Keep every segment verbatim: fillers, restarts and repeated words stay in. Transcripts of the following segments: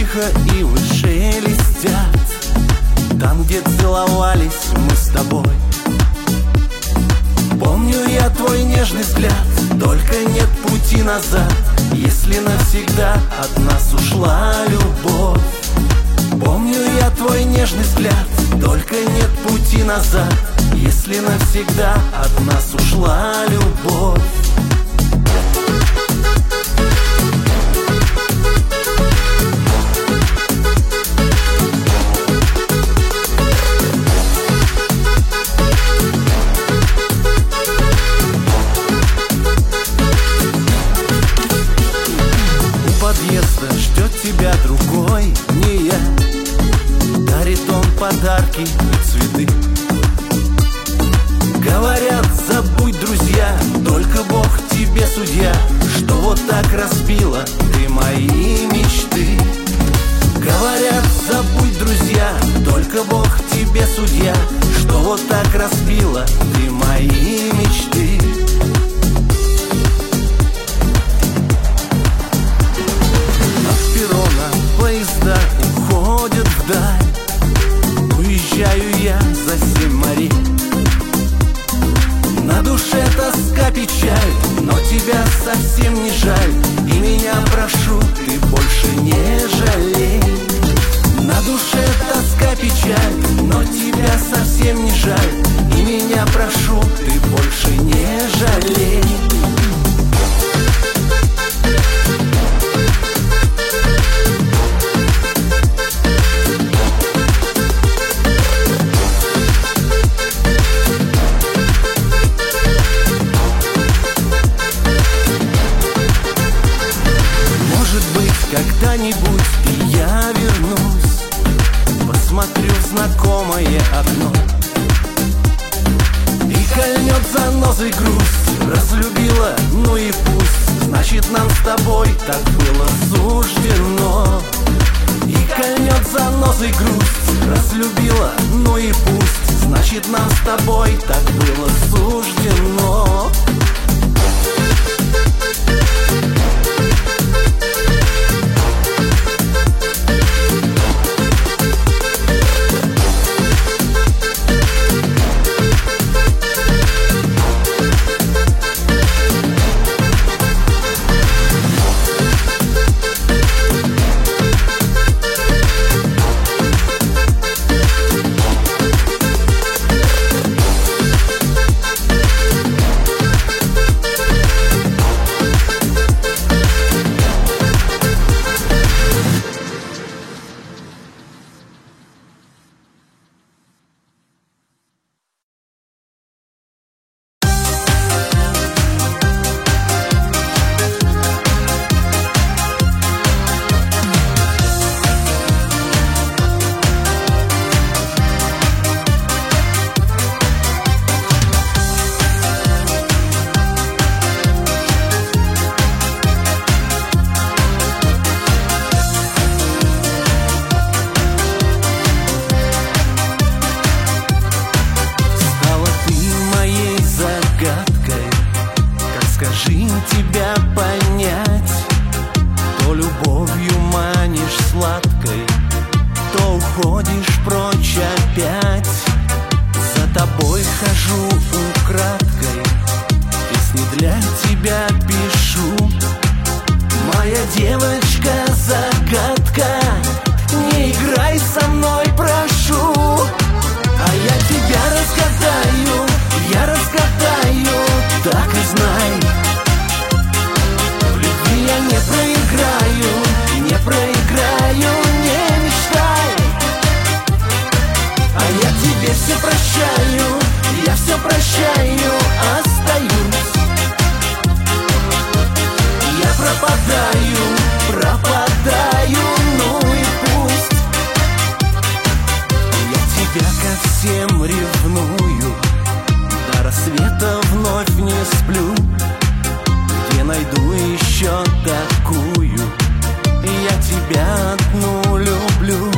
тихо ивы шелестят, там, где целовались мы с тобой. Помню я твой нежный взгляд, только нет пути назад, если навсегда от нас ушла любовь. Помню я твой нежный взгляд, только нет пути назад, если навсегда от нас ушла любовь. Подъезда ждет тебя другой, не я. Дарит он подарки и цветы. Говорят, забудь, друзья, только Бог тебе судья, что вот так разбила ты мои мечты. Говорят, забудь, друзья, только Бог тебе судья, что вот так разбила ты мои мечты. Поезда уходят вдаль, уезжаю я за семь морей. На душе тоска, печаль, но тебя совсем не жаль, и меня прошу, ты больше не жалей. На душе тоска, печаль, но тебя совсем не жаль, и меня прошу, ты больше не жалей. Когда-нибудь и я вернусь, посмотрю в знакомое окно, и кольнет занозой грусть. Разлюбила, ну и пусть, значит нам с тобой так было суждено. И кольнет занозой грусть. Разлюбила, ну и пусть, значит нам с тобой так было суждено. Тебя понять, то любовью манишь сладкой, то уходишь прочь опять. За тобой хожу украдкой, песни для тебя пишу. Моя девочка загадка, не играй со мной, прошу. А я тебя разгадаю, я разгадаю, так и знай. Я не проиграю, не проиграю, не мечтай. А я тебе все прощаю, я все прощаю, остаюсь. Я пропадаю, пропадаю, ну и пусть. Я тебя ко всем ревную, до рассвета вновь не сплю. Где найду еще такую, я тебя одну люблю.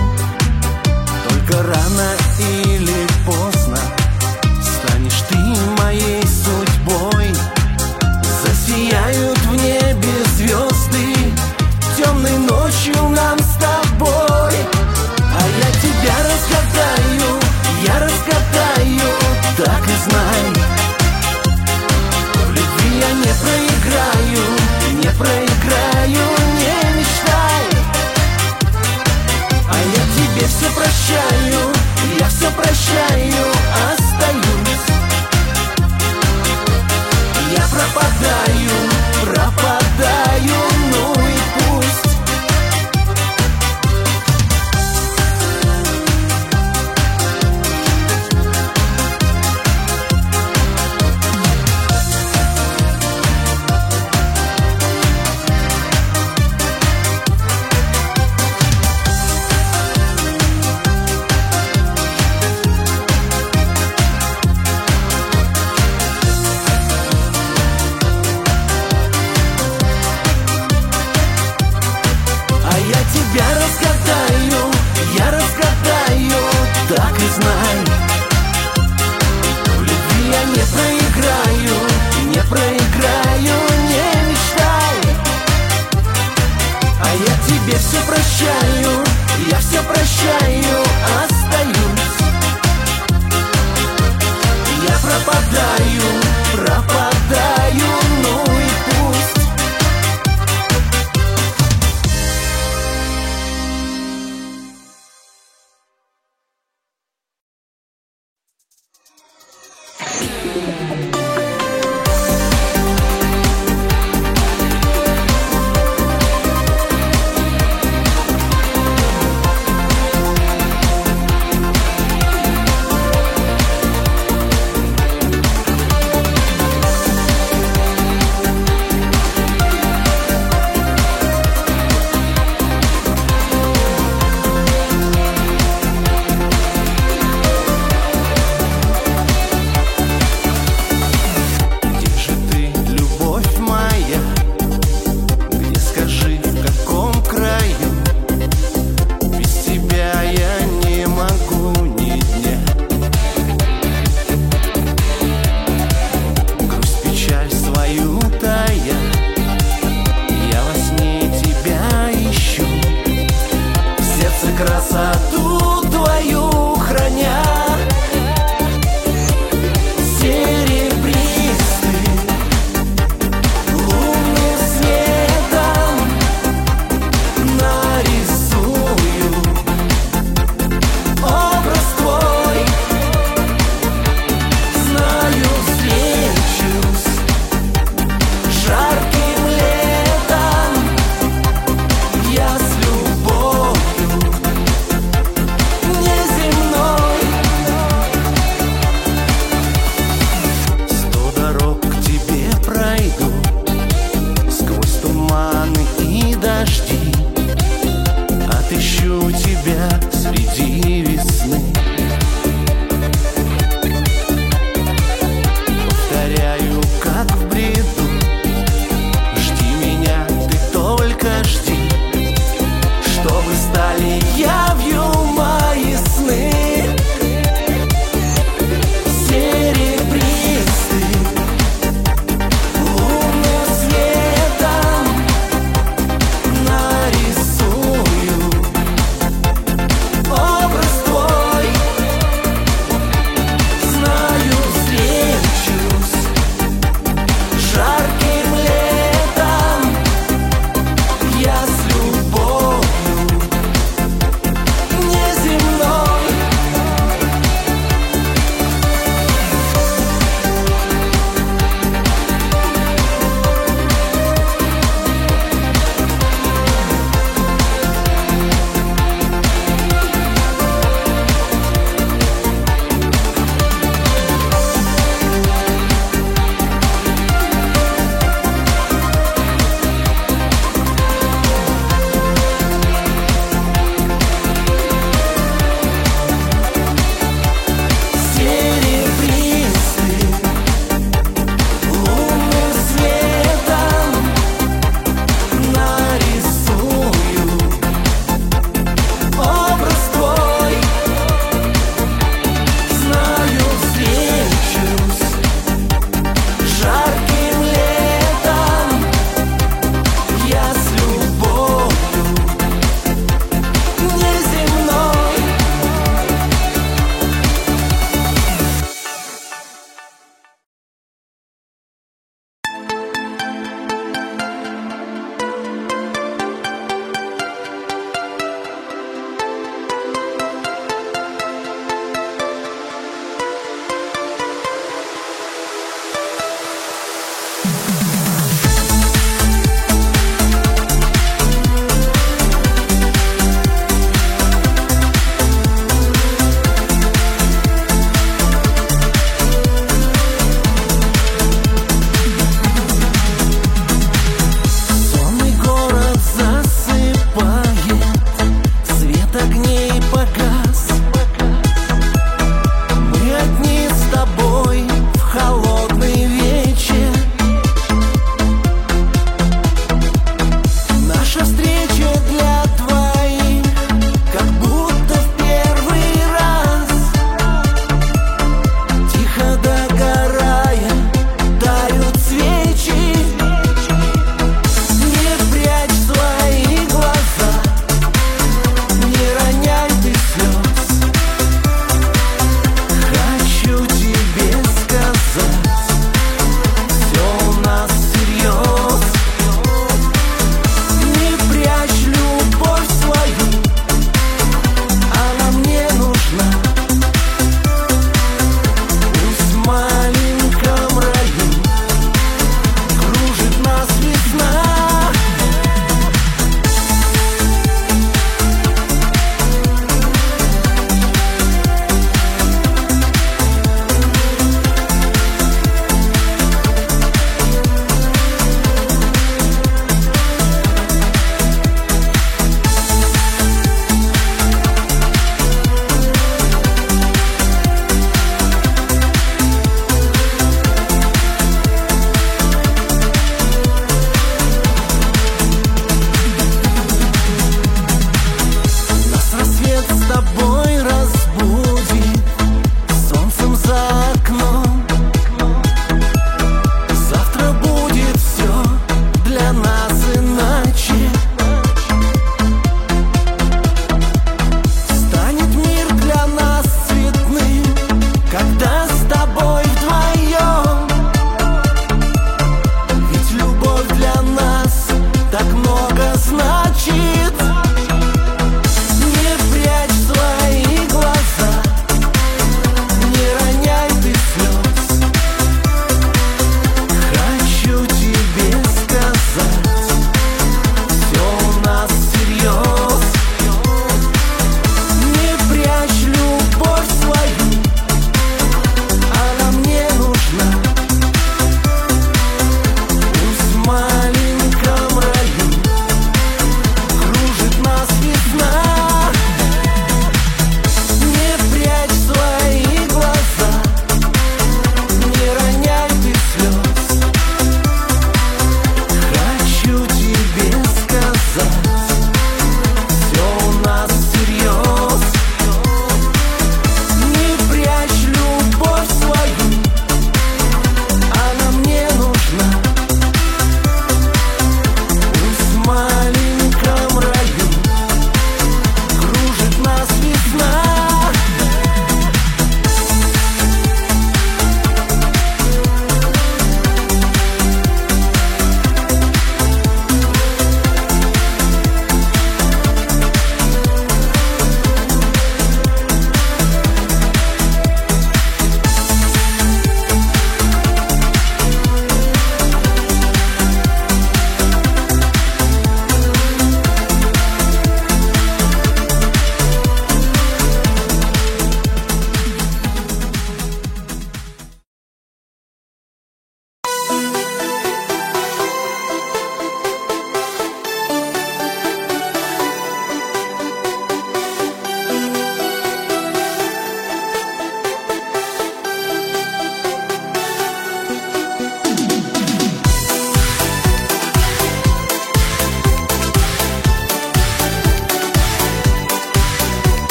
Только рано или поздно станешь ты моей судьбой. все прощаю, я все прощаю, остаюсь. Я пропадаю, пропадаю, ну и пусть. Я разгадаю, я разгадаю, так и знай. В любви я не проиграю, не проиграю, не мечтай. А я тебе все прощаю, я все прощаю, остаюсь. Я пропадаю, пропадаю, ну и пусть.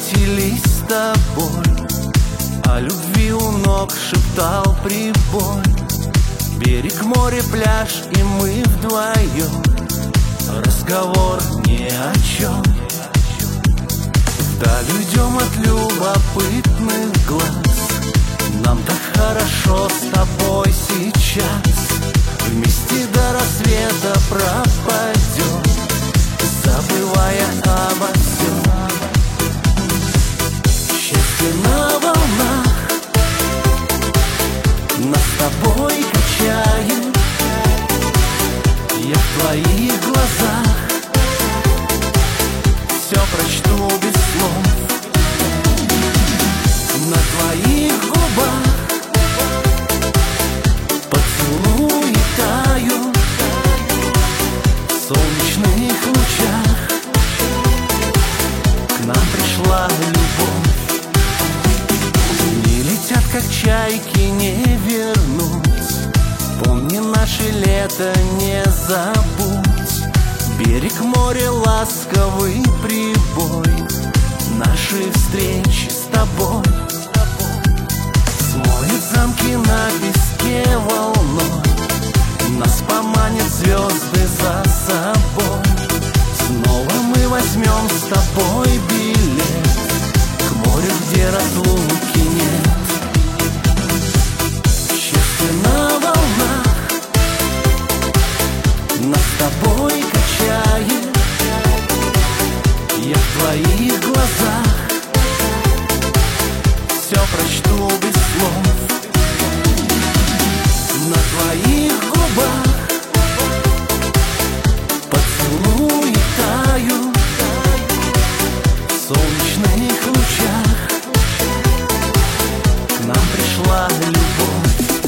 встретились с тобой, о любви у ног шептал прибой. Берег, море, пляж, и мы вдвоем, разговор ни о чем. Вдаль уйдем от любопытных глаз, нам так хорошо с тобой сейчас. Вместе до рассвета пропадем, забывая обо всем. Счастье на волнах нас с тобой качает. Я в твоих глазах все прочту без слов. На твоих губах поцелуи тают в солнечных лучах. К нам пришла любовь. Не летят, как чайки, не вернуть. Помни наше лето, не забудь. Берег, море, ласковый прибой, наши встречи с тобой. Смоет замки на песке волной, нас поманят звезды за собой. Снова мы возьмем с тобой билет к морю, где разлуки нет. Счастье на волнах нас с тобой качает. Я в твоих глазах все прочту без слов. На твоих губах поцелуи тают в солнечных лучах. К нам пришла любовь.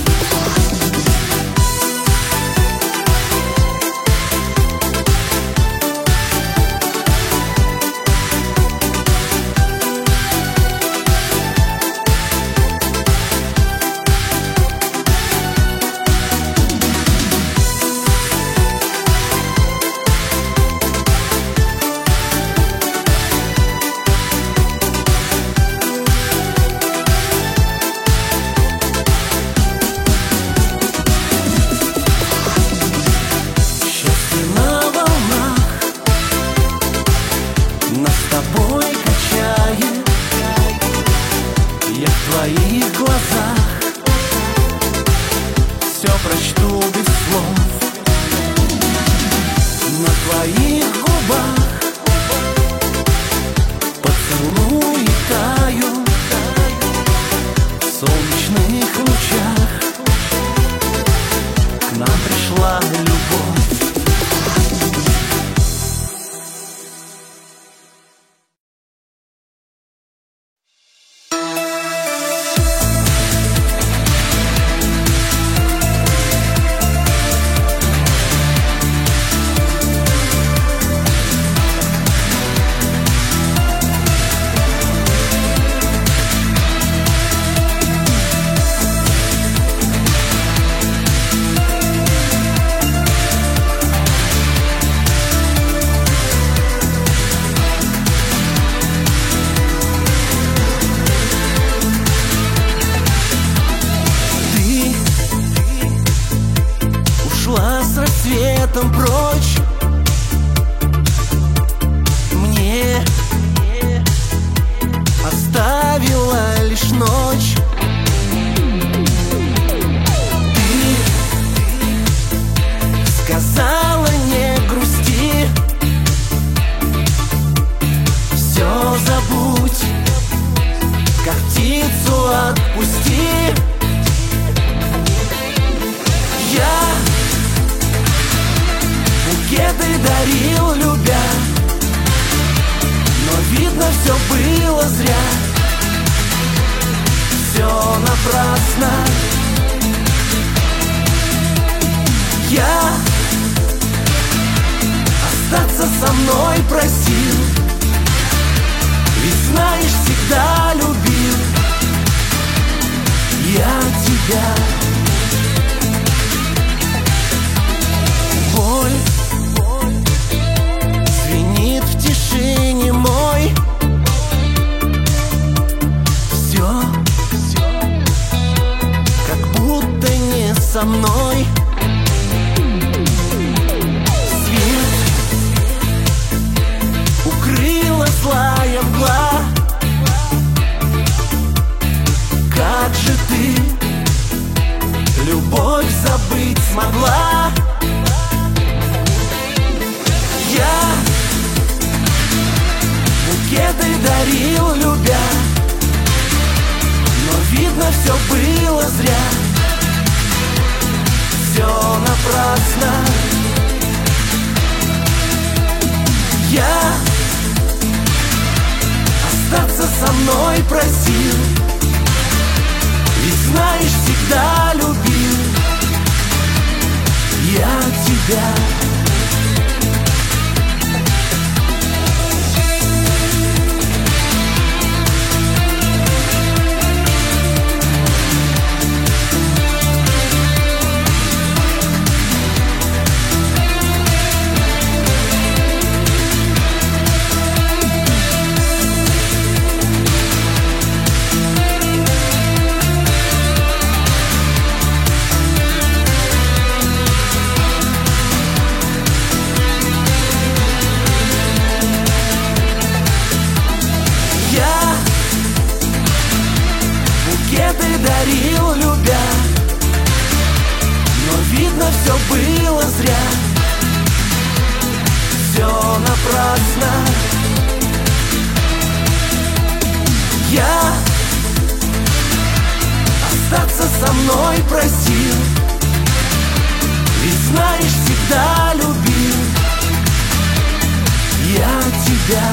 Прочь мне оставила лишь ночь. Ты сказала не грусти, все забудь, как птицу отпусти. Я букеты дарил, любя, но видно, все было зря. Все напрасно. Я остаться со мной просил, ведь знаешь, всегда любил я тебя. Боль звенит в тишине мой, смогла. Я букеты дарил, любя, но видно, все было зря. Все напрасно. Я остаться со мной просил, ведь знаешь, всегда любил я тебя. Букеты дарил, любя, но видно, все было зря. Все напрасно. Я остаться со мной просил, ведь знаешь, всегда любил я тебя.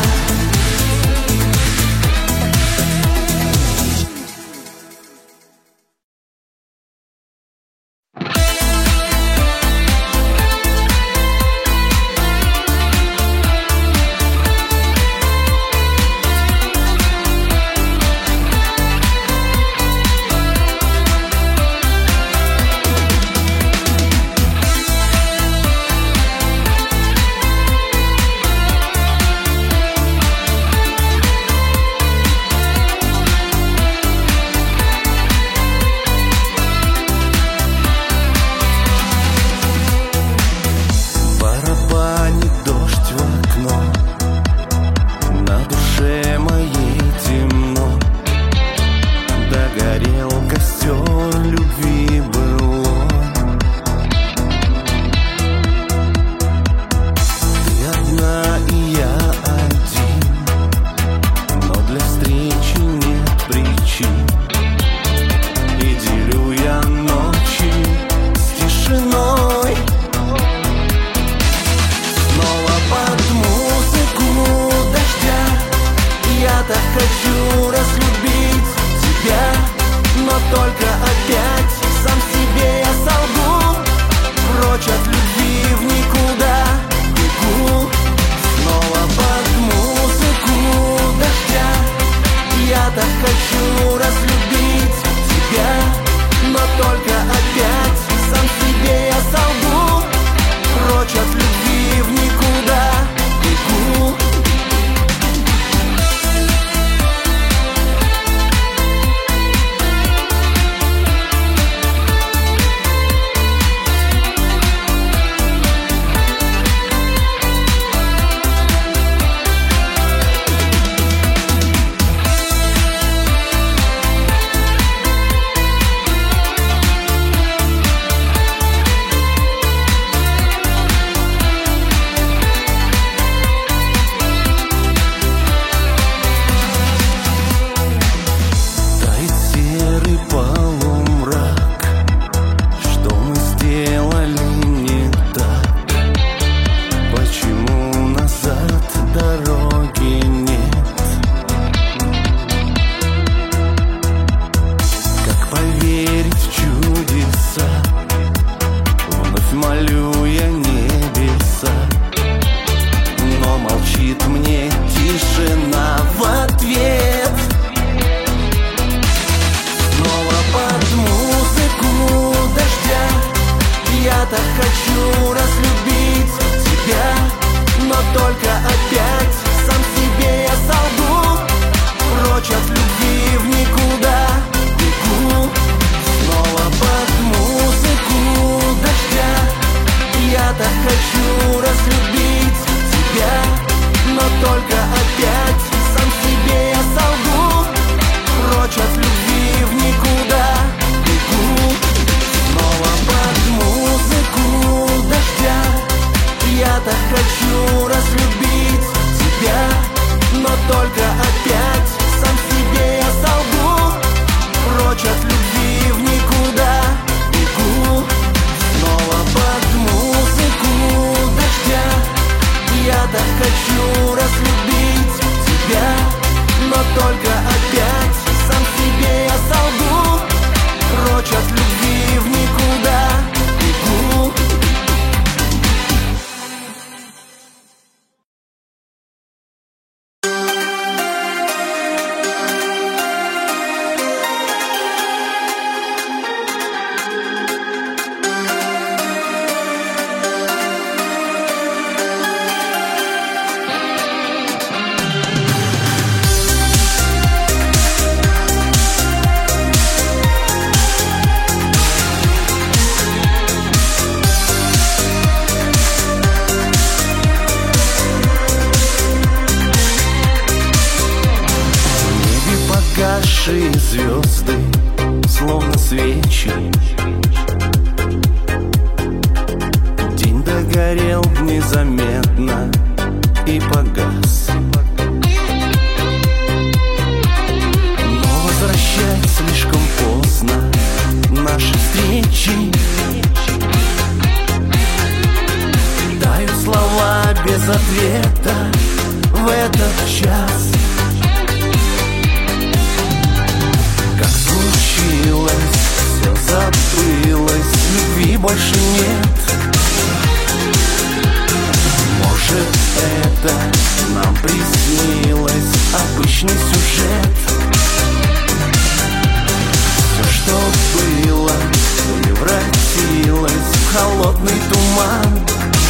только опять сам себе я солгу. Прочь от любви в никуда бегу, снова под музыку дождя. Я так хочу разлюбить тебя, но только опять сам себе я солгу. Прочь от любви в никуда бегу. Погасшие звезды, словно свечи. День догорел незаметно и погас. Но возвращать слишком поздно наши встречи. Тают слова без ответа в этот час. Все забылось, любви больше нет. Может, это нам приснилось обычный сюжет. Все, что было, превратилось в холодный туман.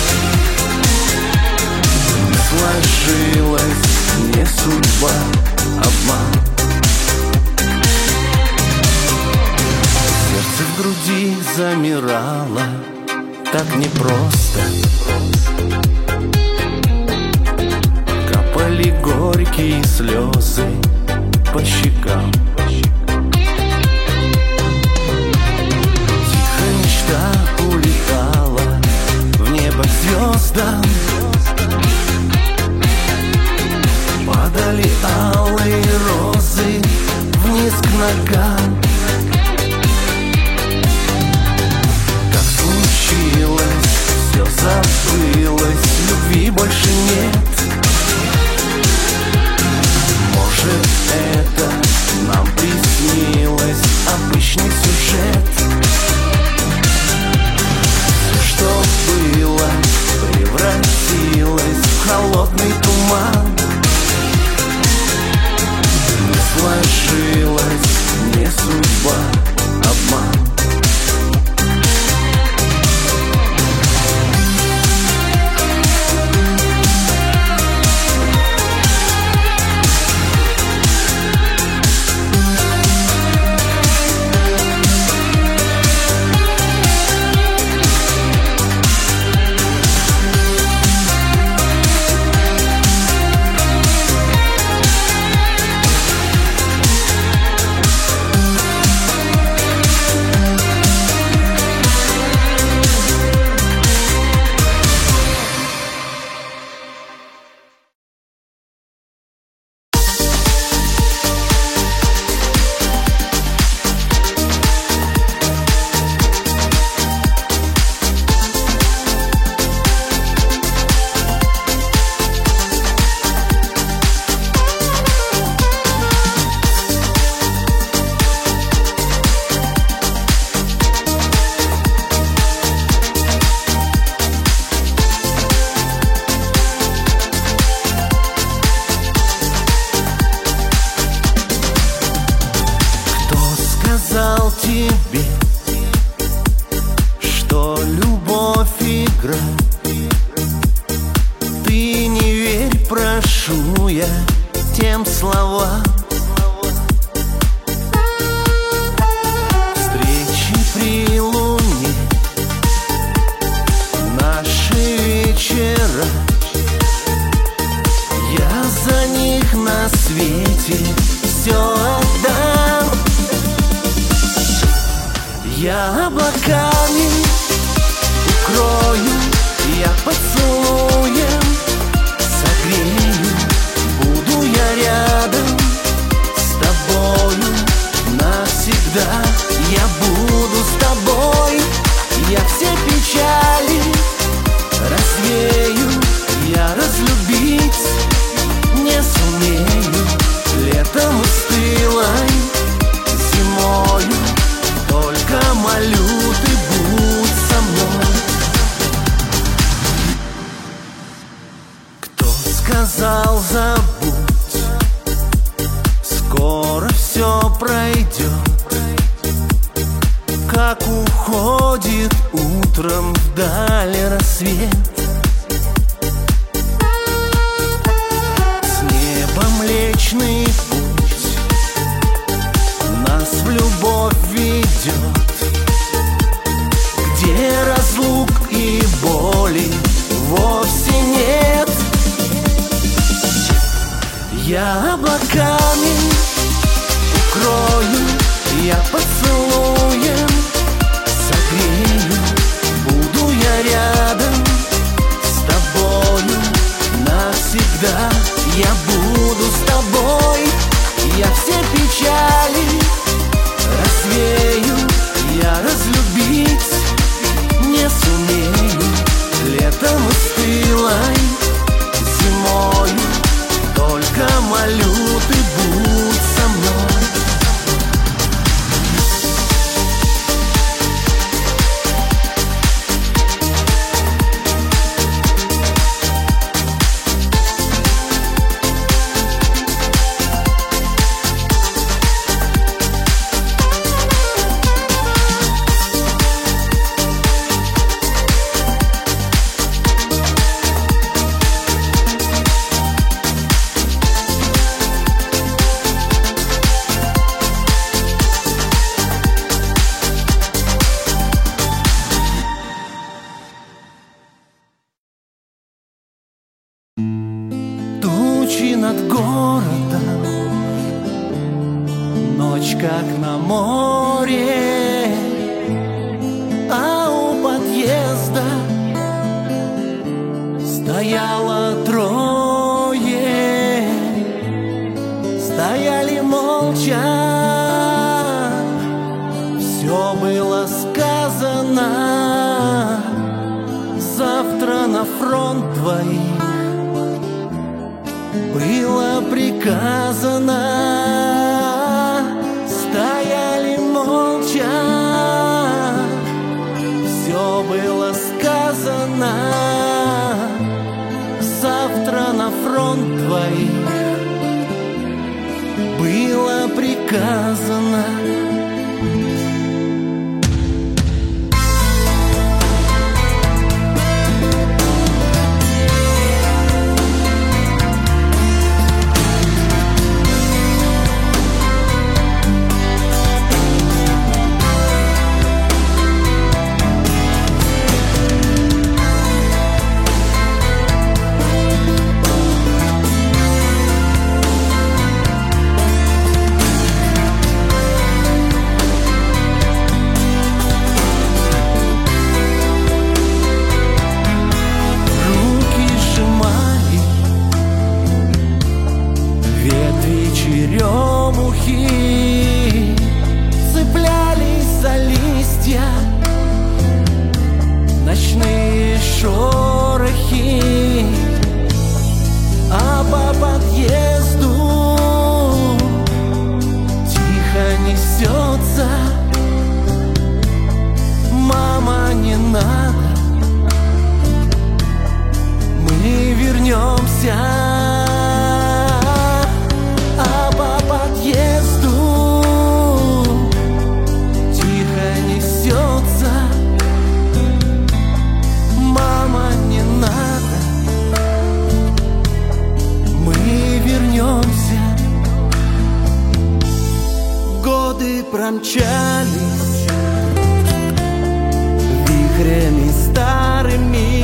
Не сложилось, не судьба, обман. Сердце в груди замирало так непросто. Капали горькие слезы по щекам. Тихо мечта улетала в небо к звездам. Падали алые розы вниз к ногам. Все забылось, любви больше нет. Может, это нам приснилось обычный сюжет. Все, что было, превратилось в холодный туман. Не сложилось, не судьба, обман. Тебе, что любовь игра. Ты не верь, прошу я, тем словам. Встречи при луне, наши вечера, я за них на свете все отдам. Я облаками укрою, я поцелуем согрею, буду я забудь, скоро все пройдет, как уходит утром вдали рассвет. С неба Млечный Путь нас в любовь ведет, где разлук и боли вовсе нет. Я облаками укрою, я поцелуем согрею, буду я рядом с тобою навсегда. Я буду с тобой, я все печали развею, я разлюбить не сумею. Летом и стылой зимою только молю, ты будь со мной. Тучи над городом, ночь как на море, а у подъезда стояло трое, стояли молча, все было сказано. Завтра на фронт двоих было приказано. Стояли молча, все было сказано. Завтра на фронт двоих было приказано. Черемухи цеплялись за листья, ночные шорохи, а по подъезду тихо несется: мама, не надо, мы вернемся. Годы промчались вихрями старыми,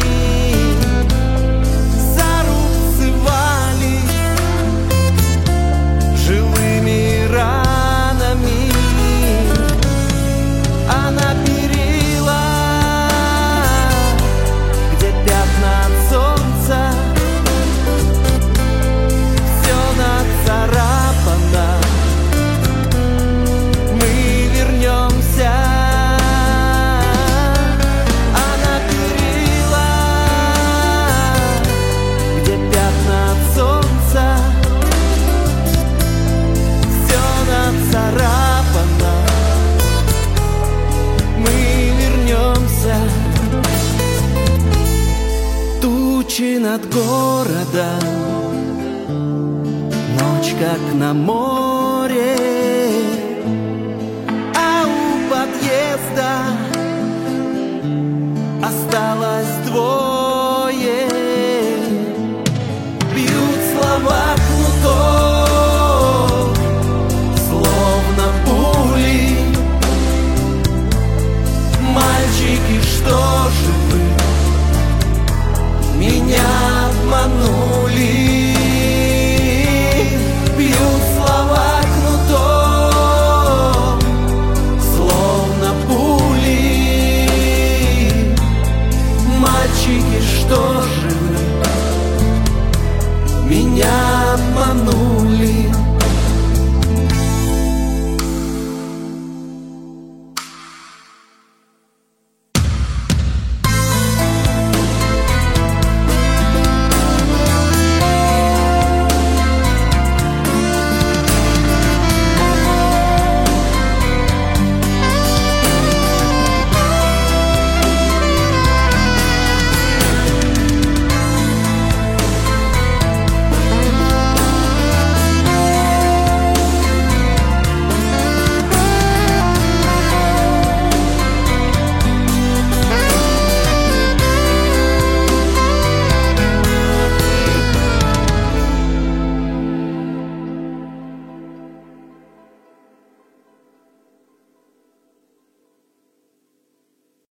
зарубцевались живыми ранами, а на перилах, где пятна от солнца, все нацарапано. Вернемся. как на море, а у подъезда осталось двое.